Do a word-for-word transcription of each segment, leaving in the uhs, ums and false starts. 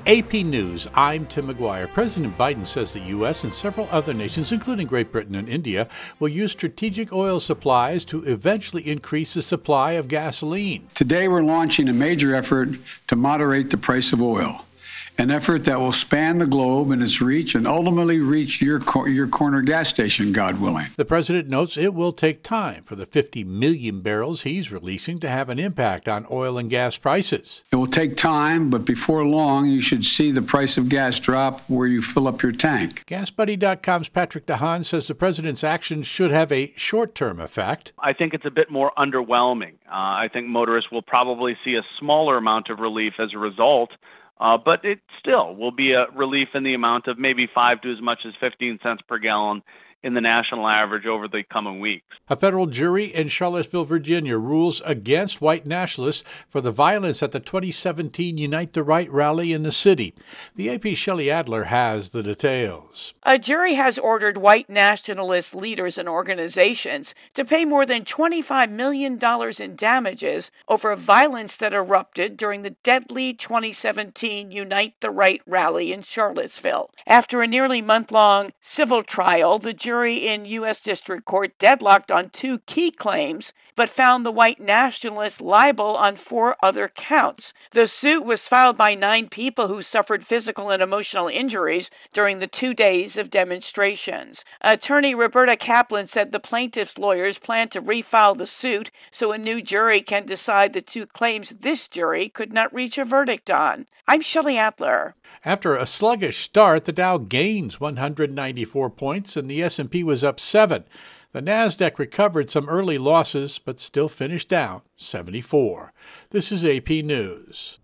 A P News, I'm Tim McGuire. President Biden says the U S and several other nations, including Great Britain and India, will use strategic oil supplies to eventually increase the supply of gasoline. Today we're launching a major effort to moderate the price of oil, an effort that will span the globe in its reach and ultimately reach your, cor- your corner gas station, God willing. The president notes it will take time for the fifty million barrels he's releasing to have an impact on oil and gas prices. It will take time, but before long, you should see the price of gas drop where you fill up your tank. Gas Buddy dot com's Patrick DeHaan says the president's actions should have a short-term effect. I think it's a bit more underwhelming. Uh, I think motorists will probably see a smaller amount of relief as a result. Uh, but it still will be a relief in the amount of maybe five to as much as fifteen cents per gallon in the national average over the coming weeks. A federal jury in Charlottesville, Virginia, rules against white nationalists for the violence at the twenty seventeen Unite the Right rally in the city. The A P's Shelley Adler has the details. A jury has ordered white nationalist leaders and organizations to pay more than twenty-five million dollars in damages over violence that erupted during the deadly twenty seventeen Unite the Right rally in Charlottesville. After a nearly month-long civil trial, the jury in U S District Court deadlocked on two key claims, but found the white nationalists liable on four other counts. The suit was filed by nine people who suffered physical and emotional injuries during the two days of demonstrations. Attorney Roberta Kaplan said the plaintiffs' lawyers plan to refile the suit so a new jury can decide the two claims this jury could not reach a verdict on. I'm Shelley Adler. After a sluggish start, the Dow gains one hundred ninety-four points and the S and P was up seven. The Nasdaq recovered some early losses, but still finished down seventy-four. This is A P News.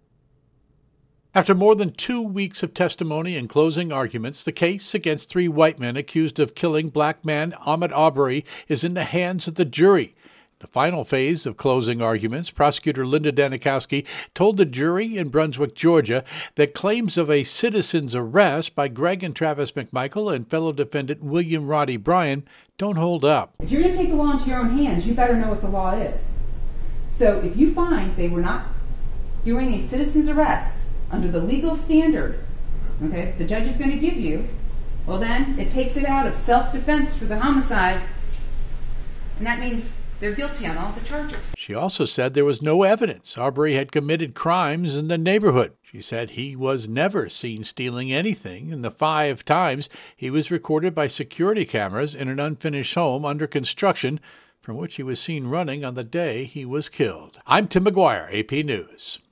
After more than two weeks of testimony and closing arguments, the case against three white men accused of killing black man Ahmaud Arbery is in the hands of the jury. The final phase of closing arguments, prosecutor Linda Danikowski told the jury in Brunswick, Georgia, that claims of a citizen's arrest by Greg and Travis McMichael and fellow defendant William Roddy Bryan don't hold up. If you're going to take the law into your own hands, you better know what the law is. So if you find they were not doing a citizen's arrest under the legal standard, okay, the judge is going to give you, well then it takes it out of self-defense for the homicide, and that means they're guilty on all the charges. She also said there was no evidence Arbery had committed crimes in the neighborhood. She said he was never seen stealing anything, and the five times he was recorded by security cameras in an unfinished home under construction from which he was seen running on the day he was killed. I'm Tim McGuire, A P News.